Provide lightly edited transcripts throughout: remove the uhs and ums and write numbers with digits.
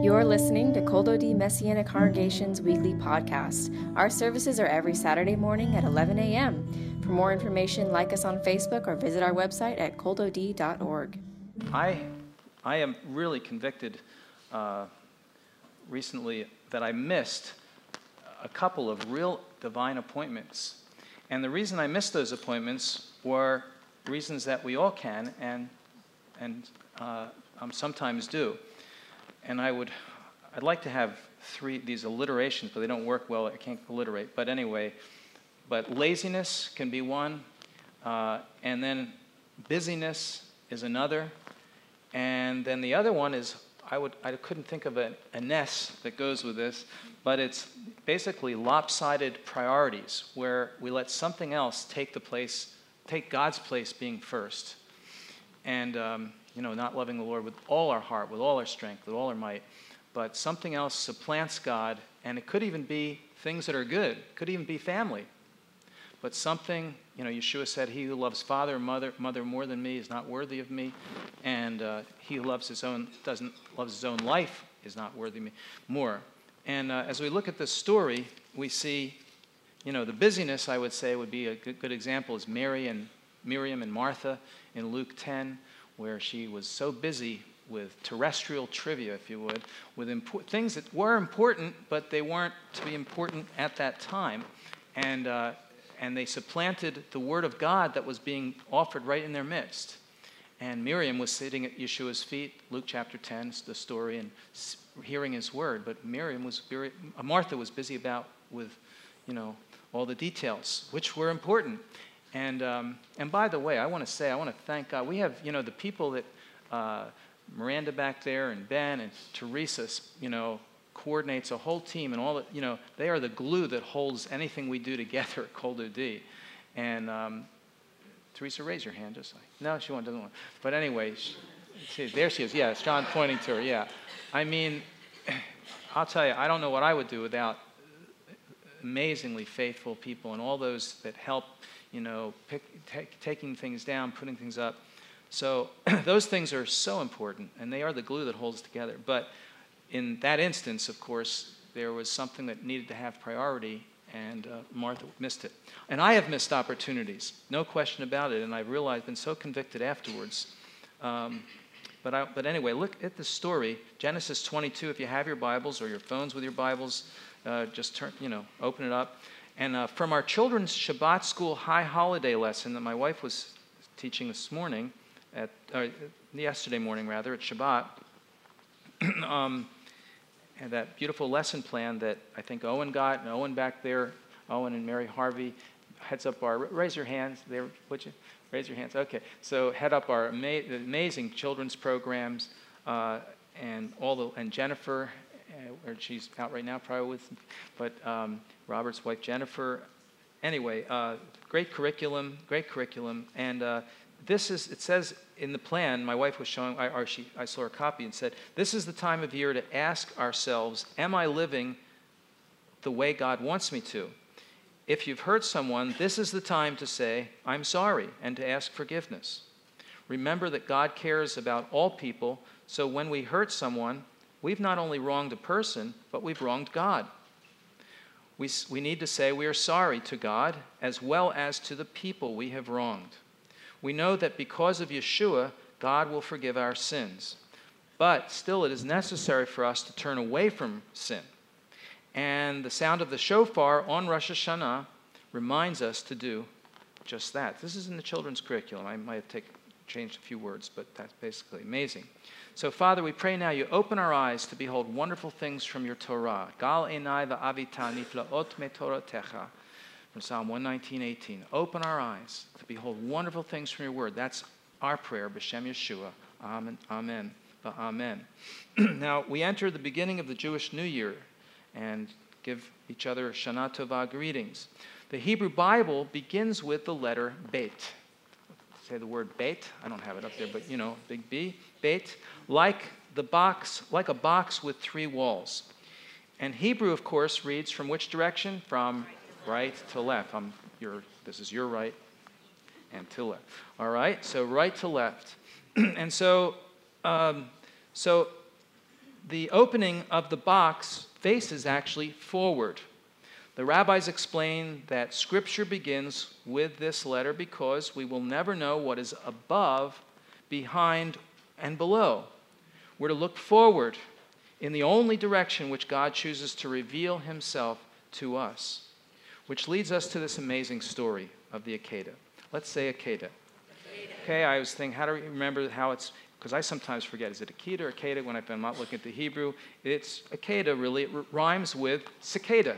You're listening to Kol Dodi Messianic Congregation's weekly podcast. Our services are every Saturday morning at 11 a.m. For more information, like us on Facebook or visit our website at koldod.org. I am really convicted recently that I missed a couple of real divine appointments. And the reason I missed those appointments were reasons that we all can and sometimes do. And I'd like to have these alliterations, but they don't work well. I can't alliterate. But anyway, laziness can be one, and then busyness is another, and then the other one is I couldn't think of an S that goes with this, but it's basically lopsided priorities, where we let something else take God's place being first, and not loving the Lord with all our heart, with all our strength, with all our might, but something else supplants God, and it could even be things that are good, could even be family, but something, Yeshua said, he who loves father or mother more than me is not worthy of me, and he who loves doesn't love his own life is not worthy of me more. And as we look at this story, we see, the busyness, I would say, would be a good example is Miriam and Martha in Luke 10, where she was so busy with terrestrial trivia, if you would, with things that were important, but they weren't to be important at that time. And they supplanted the word of God that was being offered right in their midst. And Miriam was sitting at Yeshua's feet, Luke chapter 10, it's the story, and hearing his word. But Martha was busy with all the details, which were important. And by the way, I want to thank God. We have, the people that Miranda back there and Ben and Teresa, coordinates a whole team, and all that, they are the glue that holds anything we do together at Kol Dodi. And Teresa, raise your hand, no, she doesn't want. But anyway, there she is. Yeah, it's John pointing to her. Yeah, I mean, I'll tell you, I don't know what I would do without amazingly faithful people and all those that help, taking things down, putting things up. So those things are so important, and they are the glue that holds together. But in that instance, of course, there was something that needed to have priority, and Martha missed it. And I have missed opportunities, no question about it, and I've realized, been so convicted afterwards. But anyway, look at the story, Genesis 22. If you have your Bibles or your phones with your Bibles, just open it up. And from our children's Shabbat school high holiday lesson that my wife was teaching this morning, yesterday morning rather, at Shabbat, and that beautiful lesson plan that I think Owen got, and Owen back there, Owen and Mary Harvey, heads up our, raise your hands there, would you? Raise your hands, okay. So head up our amazing children's programs, and Jennifer, where she's out right now probably with, but Robert's wife Jennifer. Anyway, great curriculum, and it says in the plan, my wife was showing, I saw her copy and said, this is the time of year to ask ourselves, am I living the way God wants me to? If you've hurt someone, this is the time to say, I'm sorry, and to ask forgiveness. Remember that God cares about all people, so when we hurt someone, we've not only wronged a person, but we've wronged God. We need to say we are sorry to God as well as to the people we have wronged. We know that because of Yeshua, God will forgive our sins. But still, it is necessary for us to turn away from sin. And the sound of the shofar on Rosh Hashanah reminds us to do just that. This is in the children's curriculum. I might have changed a few words, but that's basically amazing. So, Father, we pray now you open our eyes to behold wonderful things from your Torah. Gal enai va'avita niflaot me Toratecha. From Psalm 119:18. Open our eyes to behold wonderful things from your word. That's our prayer, B'Shem Yeshua. Amen, amen, amen. Now, we enter the beginning of the Jewish New Year and give each other Shana Tova greetings. The Hebrew Bible begins with the letter Bet. Say the word Bet. I don't have it up there, but big B, Bet. Like a box with three walls. And Hebrew, of course, reads from which direction? From right to left. This is your right and to left. All right, so right to left. And so the opening of the box faces actually forward. The rabbis explain that Scripture begins with this letter because we will never know what is above, behind, and below. We're to look forward in the only direction which God chooses to reveal himself to us, which leads us to this amazing story of the Akedah. Let's say Akedah. Okay, I was thinking, how do we remember how it's, because I sometimes forget, is it Akedah or Akedah when I'm not looking at the Hebrew? It's Akedah, really. It rhymes with cicada.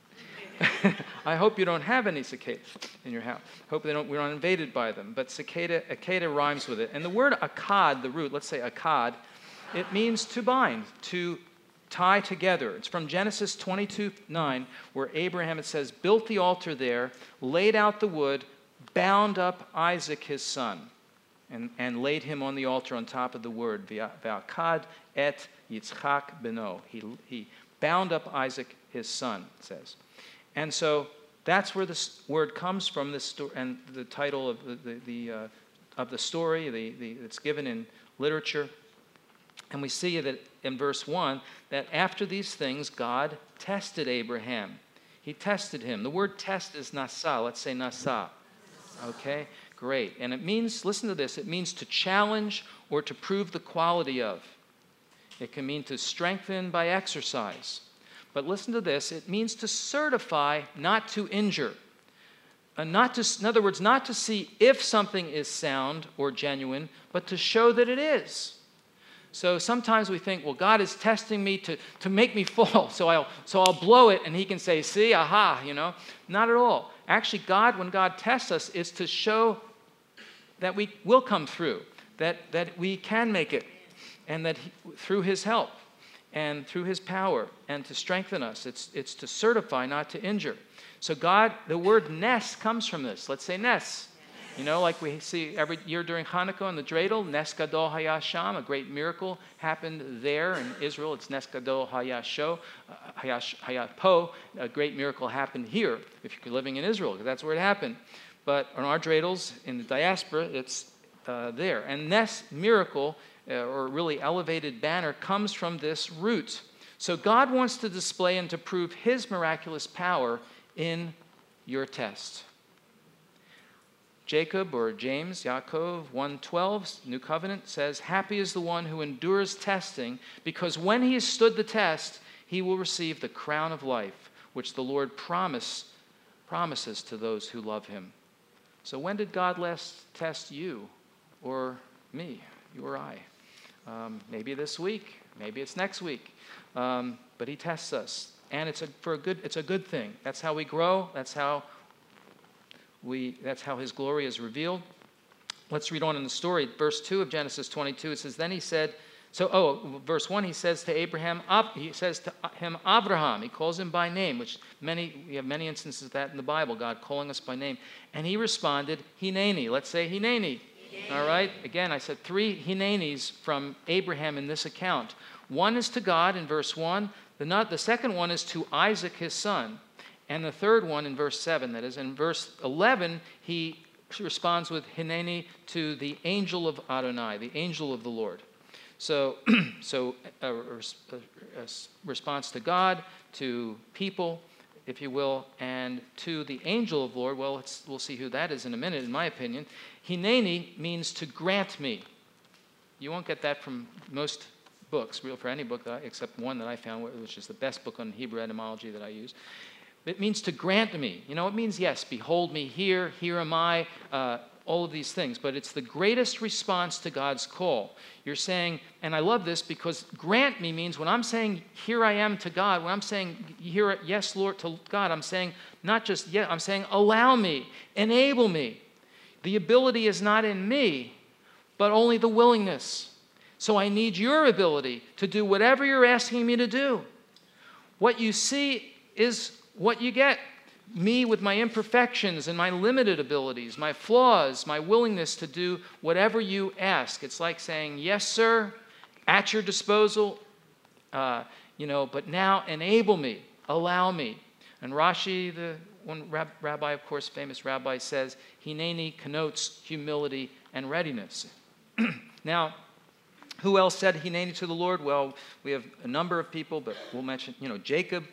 I hope you don't have any cicadas in your house. Hope we're not invaded by them. But cicada rhymes with it. And the word akkad, the root, let's say akkad, it means to bind, to tie together. It's from Genesis 22:9, where Abraham, it says, built the altar there, laid out the wood, bound up Isaac his son, and laid him on the altar on top of the word. Ve'akad et Yitzchak beno. He bound up Isaac his son, it says. And so that's where this word comes from, this story, and the title of the story, it's given in literature. And we see that in verse 1, that after these things, God tested Abraham. He tested him. The word test is nasa. Let's say nasa. Okay, great. And it means, listen to this, it means to challenge or to prove the quality of. It can mean to strengthen by exercise. But listen to this, it means to certify, not to injure. In other words, not to see if something is sound or genuine, but to show that it is. So sometimes we think, well, God is testing me to make me fall, so I'll blow it, and he can say, see, aha, Not at all. Actually, when God tests us, is to show that we will come through, that we can make it, and that through his help and through his power, and to strengthen us. It's to certify, not to injure. So the word nes comes from this. Let's say nes. Like we see every year during Hanukkah on the dreidel, Nes Gadol Hayasham, a great miracle happened there in Israel. It's Nes Gadol Hayasho, Hayapo, a great miracle happened here, if you're living in Israel, because that's where it happened. But on our dreidels in the diaspora, it's there. And Nes, miracle, or really elevated banner, comes from this root. So God wants to display and to prove his miraculous power in your test. Jacob, or James, Yaakov 1:12, New Covenant, says, happy is the one who endures testing, because when he has stood the test, he will receive the crown of life, which the Lord promises to those who love him. So when did God last test you, or me, you or I? Maybe this week, maybe it's next week, but he tests us, and it's a good thing. That's how we grow. That's how his glory is revealed. Let's read on in the story. Verse 2 of Genesis 22, it says, then he said, verse 1, he says to Abraham, he says to him, Abraham. He calls him by name, which we have many instances of that in the Bible, God calling us by name. And he responded, Hineni. Let's say Hineni. All right? Again, I said 3 Hinenis from Abraham in this account. One is to God in verse 1. The second one is to Isaac, his son. And the third one in verse 7, that is. In verse 11, he responds with Hineni to the angel of Adonai, the angel of the Lord. So a response to God, to people, if you will, and to the angel of the Lord. Well, we'll see who that is in a minute, in my opinion. Hineni means to grant me. You won't get that from most books, for any book except one that I found, which is the best book on Hebrew etymology that I use. It means to grant me. It means, yes, behold me here am I, all of these things. But it's the greatest response to God's call. You're saying, and I love this because grant me means when I'm saying here I am to God, when I'm saying here, yes, Lord, to God, I'm saying not just yes, I'm saying allow me, enable me. The ability is not in me, but only the willingness. So I need your ability to do whatever you're asking me to do. What you see is what you get. Me with my imperfections and my limited abilities, my flaws, my willingness to do whatever you ask. It's like saying, yes, sir, at your disposal, but now enable me, allow me. And Rashi, the one rabbi, of course, famous rabbi, says, Hineni connotes humility and readiness. Now, Who else said Hineni to the Lord? Well, we have a number of people, but we'll mention, Jacob.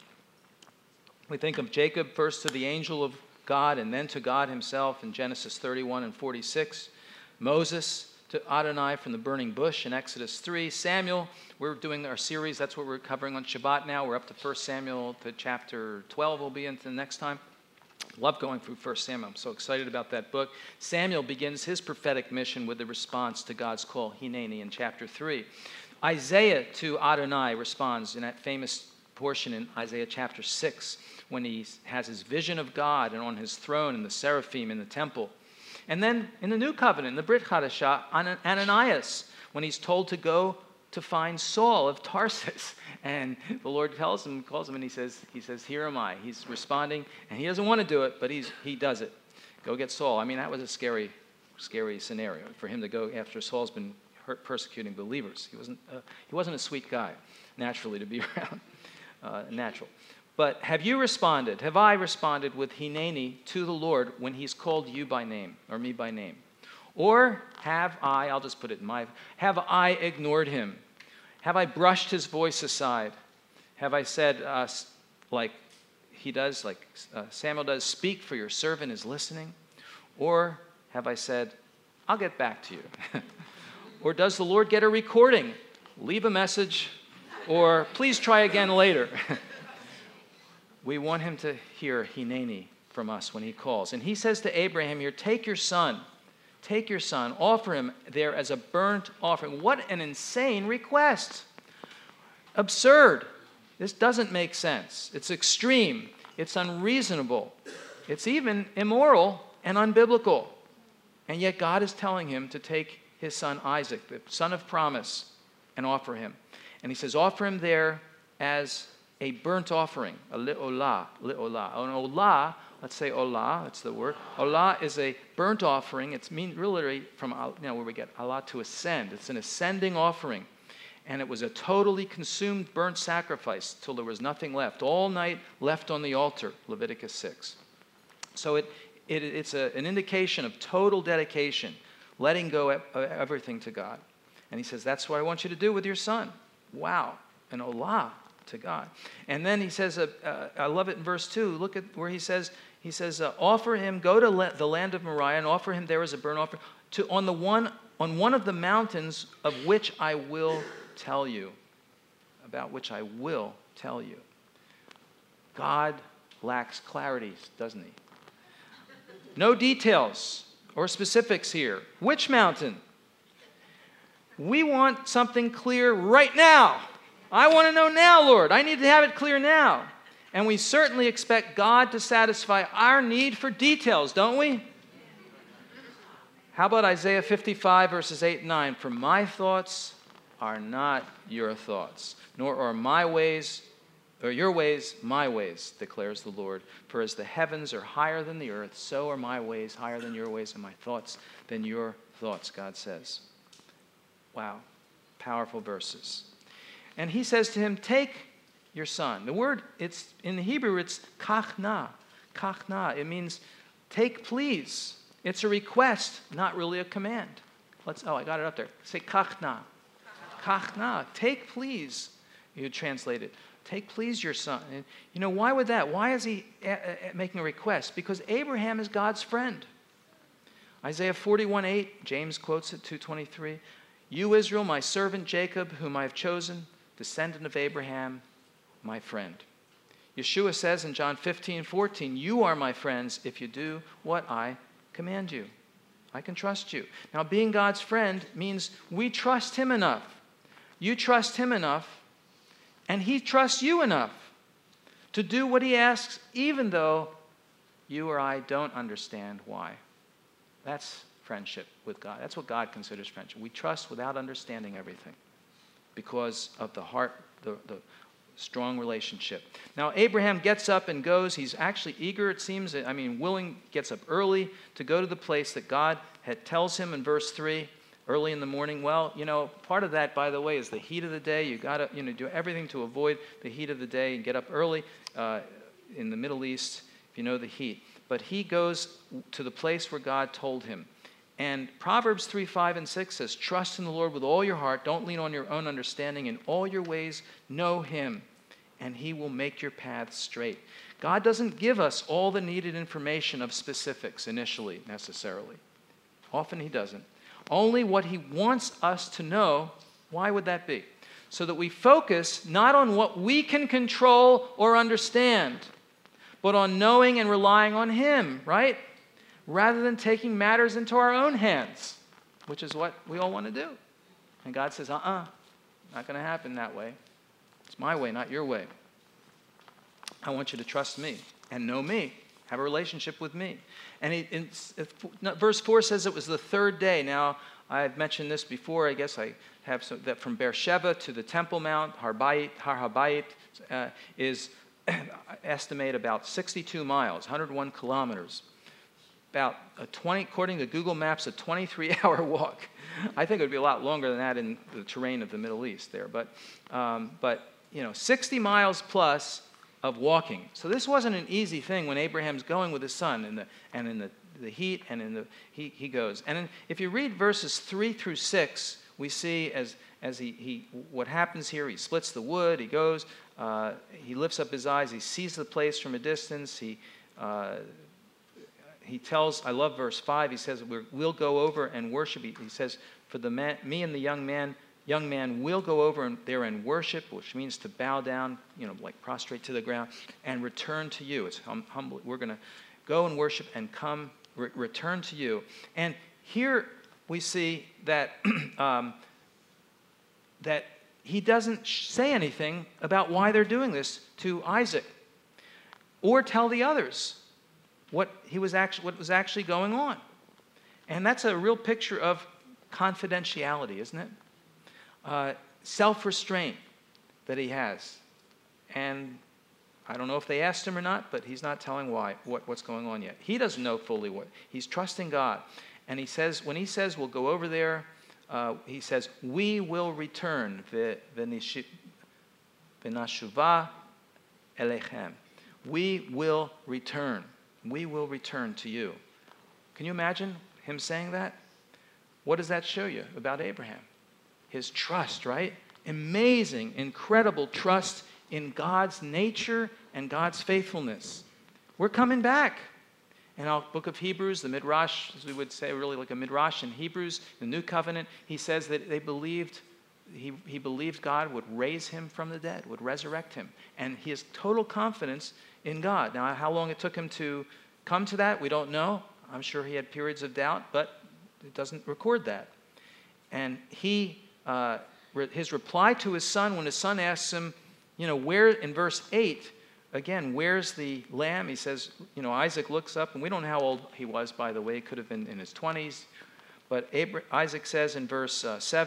We think of Jacob first to the angel of God and then to God himself in Genesis 31 and 46. Moses to Adonai from the burning bush in Exodus 3. Samuel, we're doing our series. That's what we're covering on Shabbat now. We're up to 1 Samuel to chapter 12 we'll be into the next time. Love going through 1 Samuel. I'm so excited about that book. Samuel begins his prophetic mission with the response to God's call, Hineni, in chapter 3. Isaiah to Adonai responds in that famous portion in Isaiah chapter 6 when he has his vision of God and on his throne and the seraphim in the temple. And then in the New Covenant, in the Brit Hadashah, Ananias, when he's told to go to find Saul of Tarsus. And the Lord calls him, and he says, here am I. He's responding, and he doesn't want to do it, but he does it. Go get Saul. I mean, that was a scary scenario for him to go after Saul's been persecuting believers. He wasn't a sweet guy, naturally, to be around. Natural. But have I responded with Hineni to the Lord when he's called you by name, or me by name? Or I'll just put it have I ignored him? Have I brushed his voice aside? Have I said, like Samuel does, speak for your servant is listening? Or have I said, I'll get back to you? Or does the Lord get a recording? Leave a message, or please try again later. We want him to hear Hineni from us when he calls. And he says to Abraham here, take your son, offer him there as a burnt offering. What an insane request. Absurd. This doesn't make sense. It's extreme. It's unreasonable. It's even immoral and unbiblical. And yet God is telling him to take his son Isaac, the son of promise, and offer him. And he says, offer him there as a burnt offering, a li'olah. An olah, let's say olah, that's the word. Olah is a burnt offering. It's literally from where we get Allah, to ascend. It's an ascending offering. And it was a totally consumed burnt sacrifice till there was nothing left. All night left on the altar, Leviticus 6. So it's an indication of total dedication, letting go of everything to God. And he says, that's what I want you to do with your son. Wow, an olah to God. And then he says, I love it in verse 2. Look at where he says, offer him, go to the land of Moriah and offer him there as a burnt offering on one of the mountains of which I will tell you. About which I will tell you. God lacks clarity, doesn't he? No details or specifics here. Which mountain? We want something clear right now. I want to know now, Lord. I need to have it clear now. And we certainly expect God to satisfy our need for details, don't we? How about Isaiah 55, verses 8 and 9? For my thoughts are not your thoughts, nor are my ways, or your ways, my ways, declares the Lord. For as the heavens are higher than the earth, so are my ways higher than your ways, and my thoughts than your thoughts, God says. Wow, powerful verses. And he says to him, take your son. The word, it's in the Hebrew, it's kachna. Kachna. It means take, please. It's a request, not really a command. I got it up there. Say kachna. Kachna. Take, please. You translate it. Take, please, your son. And, why would that? Why is he making a request? Because Abraham is God's friend. Isaiah 41:8, James quotes it, 2:23. You, Israel, my servant Jacob, whom I have chosen, descendant of Abraham, my friend. Yeshua says in John 15:14, you are my friends if you do what I command you. I can trust you. Now, being God's friend means we trust him enough. You trust him enough, and he trusts you enough to do what he asks, even though you or I don't understand why. That's friendship with God. That's what God considers friendship. We trust without understanding everything because of the heart, the strong relationship. Now, Abraham gets up and goes. He's actually eager, it seems. Willing, gets up early to go to the place that God tells him in verse 3, early in the morning. Well, part of that, by the way, is the heat of the day. You got to, do everything to avoid the heat of the day and get up early in the Middle East, if you know the heat. But he goes to the place where God told him. And Proverbs 3, 5, and 6 says, trust in the Lord with all your heart. Don't lean on your own understanding. In all your ways, know him, and he will make your paths straight. God doesn't give us all the needed information of specifics initially, necessarily. Often he doesn't. Only what he wants us to know. Why would that be? So that we focus not on what we can control or understand, but on knowing and relying on him, right? Rather than taking matters into our own hands, which is what we all want to do. And God says, not going to happen that way. It's my way, not your way. I want you to trust me and know me, have a relationship with me. And verse 4 says it was the third day. Now, I've mentioned this before. I guess I have some, that from Beersheba to the Temple Mount, Har Habayit, is estimate about 62 miles, 101 kilometers. About according to Google Maps, a 23-hour walk. I think it would be a lot longer than that in the terrain of the Middle East there. But 60 miles plus of walking. So this wasn't an easy thing when Abraham's going with his son in the heat, and he goes. And if you read verses 3 through 6, we see as he what happens here. He splits the wood. He goes. He lifts up his eyes. He sees the place from a distance. He tells, I love verse 5, he says, we'll go over and worship. He says, for me and the young man will go over there and worship, which means to bow down, like prostrate to the ground, and return to you. It's humble. We're going to go and worship and come, return to you. And here we see that, that he doesn't say anything about why they're doing this to Isaac, or tell the others what was actually going on. And that's a real picture of confidentiality, isn't it? Self-restraint that he has. And I don't know if they asked him or not, but he's not telling what's going on yet. He doesn't know fully what. He's trusting God. And he says, when he says we'll go over there, he says, we will return. V'nashuvah elechem. We will return. We will return to you. Can you imagine him saying that? What does that show you about Abraham? His trust, right? Amazing, incredible trust in God's nature and God's faithfulness. We're coming back. In our book of Hebrews, the Midrash, as we would say, really like a Midrash in Hebrews, the New Covenant, he says that he believed God would raise him from the dead, would resurrect him. And he has total confidence in God. Now, how long it took him to come to that, we don't know. I'm sure he had periods of doubt, but it doesn't record that. And his reply to his son, when his son asks him, where, in verse 8, again, where's the lamb? He says, Isaac looks up, and we don't know how old he was, by the way. He could have been in his 20s. But Isaac says in verse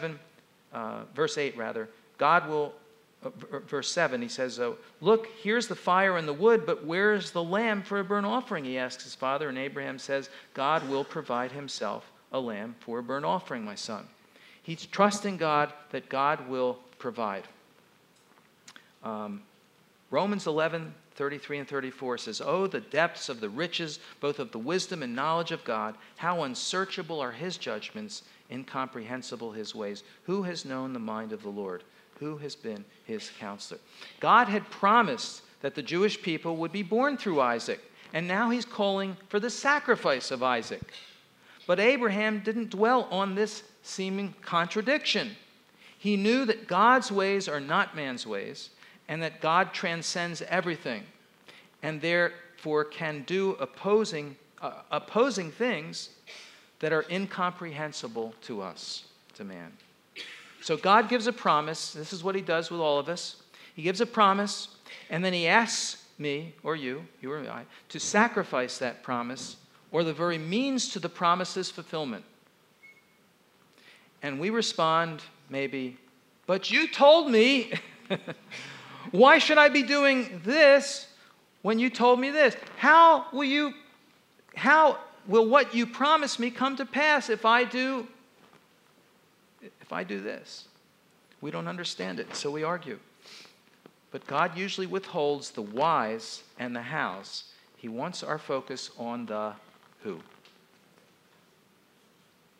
8, God will, verse 7, he says, look, here's the fire and the wood, but where's the lamb for a burnt offering? He asks his father, and Abraham says, God will provide himself a lamb for a burnt offering, my son. He's trusting God that God will provide. Romans 11, 33 and 34 says, oh, the depths of the riches, both of the wisdom and knowledge of God, how unsearchable are his judgments, incomprehensible his ways. Who has known the mind of the Lord? Who has been his counselor? God had promised that the Jewish people would be born through Isaac, and now he's calling for the sacrifice of Isaac. But Abraham didn't dwell on this seeming contradiction. He knew that God's ways are not man's ways, and that God transcends everything, and therefore can do opposing things that are incomprehensible to us, to man. So God gives a promise. This is what he does with all of us. He gives a promise, and then he asks me, or you or I, to sacrifice that promise, or the very means to the promise's fulfillment. And we respond, maybe, but you told me, why should I be doing this when you told me this? How will what you promised me come to pass if I do this? We don't understand it, so we argue. But God usually withholds the whys and the hows. He wants our focus on the who.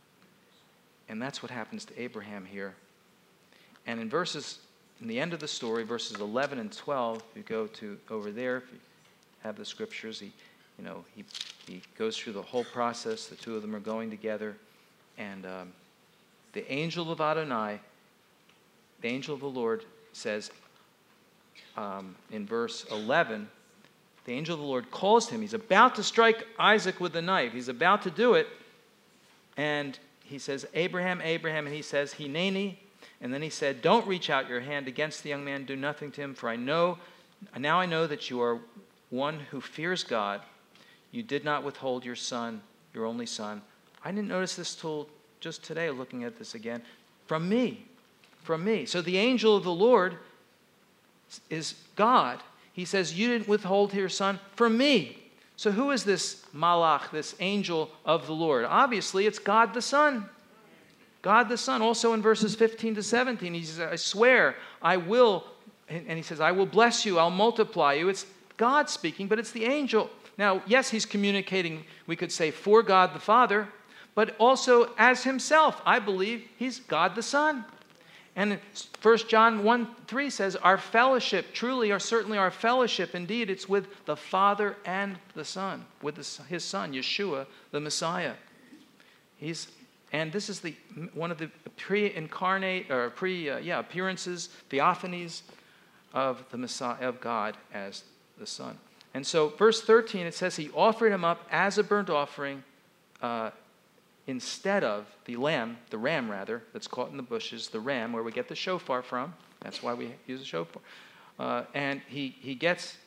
And that's what happens to Abraham here. And in the end of the story, verses 11 and 12, if you go to over there, if you have the scriptures, he goes through the whole process. The two of them are going together. And the angel of Adonai, the angel of the Lord, says in verse 11, the angel of the Lord calls him. He's about to strike Isaac with the knife. He's about to do it. And he says, Abraham, Abraham. And he says, Hineni. And then he said, don't reach out your hand against the young man. Do nothing to him. For now I know that you are one who fears God. You did not withhold your son, your only son. I didn't notice this till just today, looking at this again. From me. So the angel of the Lord is God. He says, you didn't withhold your son from me. So who is this malach, this angel of the Lord? Obviously, it's God the Son. God the Son. Also in verses 15 to 17, he says, I swear, I will, and he says, I will bless you, I'll multiply you. It's God speaking, but it's the angel. Now, yes, he's communicating, we could say, for God the Father, but also as himself. I believe he's God the Son. And 1 John 1:3 says, our fellowship, certainly our fellowship, indeed, it's with the Father and the Son, with his Son, Yeshua, the Messiah. And this is one of the appearances, theophanies of the Messiah, of God as the Son. And so, verse 13, it says, he offered him up as a burnt offering instead of the ram that's caught in the bushes, the ram, where we get the shofar from. That's why we use a shofar. And he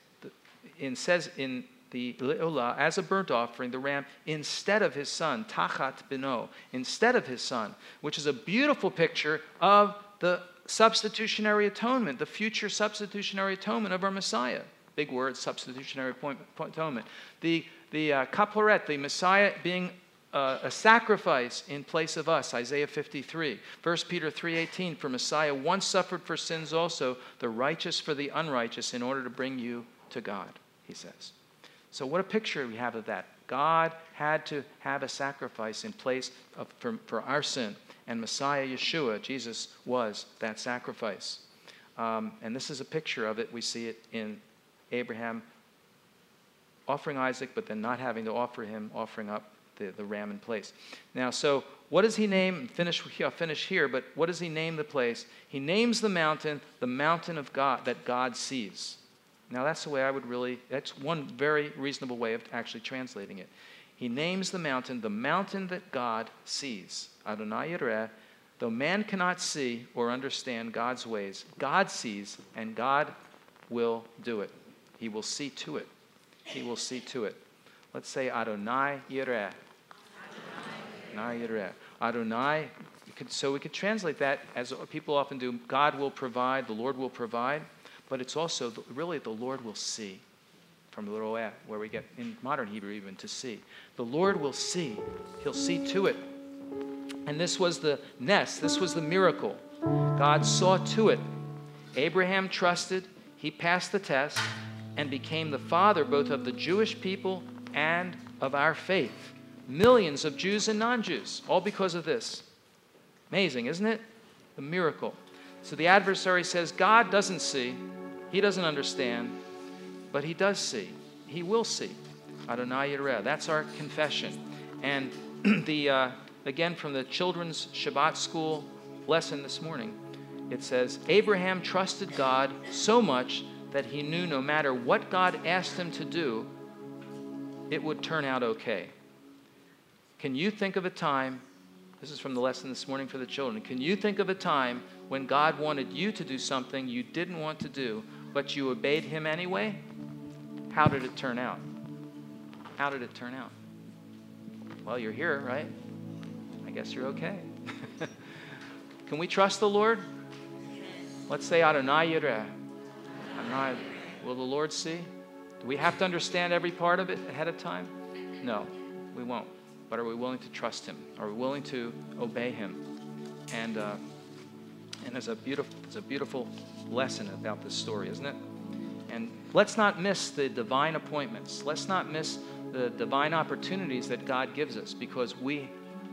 says in the le'olah, as a burnt offering, the ram, instead of his son, tachat bino, instead of his son, which is a beautiful picture of the substitutionary atonement, the future substitutionary atonement of our Messiah. Big word, substitutionary atonement. The kaporet, the Messiah being a sacrifice in place of us, Isaiah 53. 1 Peter 3:18, for Messiah once suffered for sins also, the righteous for the unrighteous, in order to bring you to God, he says. So what a picture we have of that. God had to have a sacrifice in place for our sin. And Messiah, Yeshua, Jesus, was that sacrifice. And this is a picture of it. We see it in Abraham offering Isaac, but then not having to offer him, offering up the ram in place. Now, so what does he name? I'll finish here, but what does he name the place? He names the mountain of God, that God sees. Now, that's the way that's one very reasonable way of actually translating it. He names the mountain that God sees. Adonai Yireh, though man cannot see or understand God's ways, God sees, and God will do it. He will see to it. He will see to it. Let's say Adonai Yireh. Adonai Yireh. Adonai, so we could translate that as people often do. God will provide, the Lord will provide, but it's also really the Lord will see. From the ro'eh, where we get in modern Hebrew even to see. The Lord will see. He'll see to it. And this was the nest. This was the miracle. God saw to it. Abraham trusted. He passed the test and became the father both of the Jewish people and of our faith. Millions of Jews and non-Jews, all because of this. Amazing, isn't it? The miracle. So the adversary says, God doesn't see. He doesn't understand. But he does see. He will see. Adonai Yireh. That's our confession. And again, from the children's Shabbat school lesson this morning, it says, Abraham trusted God so much that he knew no matter what God asked him to do, it would turn out okay. Can you think of a time, this is from the lesson this morning for the children, can you think of a time when God wanted you to do something you didn't want to do, but you obeyed him anyway? How did it turn out? How did it turn out? Well, you're here, right? I guess you're okay. Can we trust the Lord? Let's say Adonai Yireh. Adonai, will the Lord see? Do we have to understand every part of it ahead of time? No, we won't. But are we willing to trust him? Are we willing to obey him? And it's a beautiful lesson about this story, isn't it? And let's not miss the divine appointments. Let's not miss the divine opportunities that God gives us, because we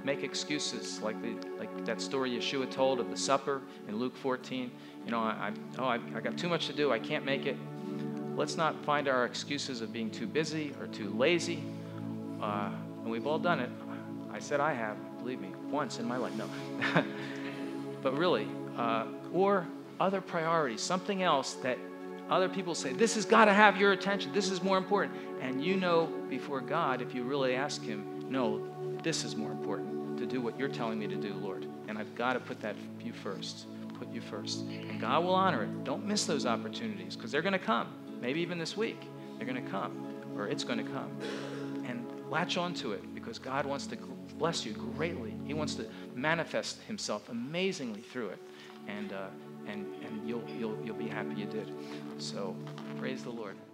make excuses like that story Yeshua told of the supper in Luke 14. You know, I got too much to do. I can't make it. Let's not find our excuses of being too busy or too lazy. And we've all done it. I said I have, believe me, once in my life. No. But really, or other priorities, something else that other people say, this has got to have your attention. This is more important. And you know before God, if you really ask him, no, this is more important, to do what you're telling me to do, Lord. And I've got to put you first. Put you first. And God will honor it. Don't miss those opportunities, because they're going to come. Maybe even this week. They're going to come, or it's going to come. And latch onto it, because God wants to bless you greatly. He wants to manifest himself amazingly through it. And you'll be happy you did. So praise the Lord.